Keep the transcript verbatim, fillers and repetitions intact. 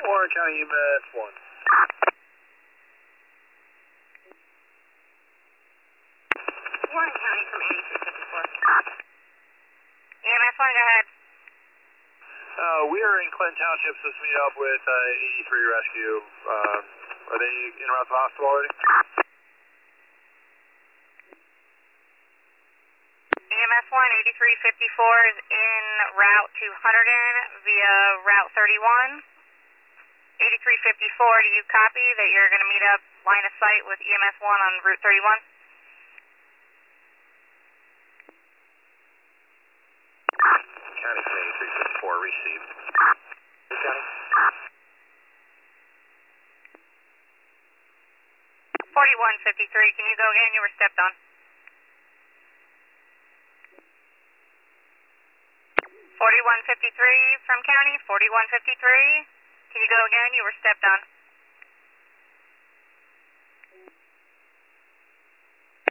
Warren County E M S one. Warren County from eighty-three fifty-four. E M S one, go ahead. Uh, we are in Clinton Township, so let's meet up with uh, eighty-three Rescue. Um, are they in route to the hospital already? E M S one, eighty-three fifty-four is en route to Hunterdon via Route thirty-one. eighty-three fifty-four, do you copy that you're going to meet up line of sight with E M S one on Route thirty-one? County from eighty-three fifty-four, received. County? forty-one fifty-three, can you go again? You were stepped on. forty-one fifty-three from County, forty-one fifty-three, can you go again? You were stepped on.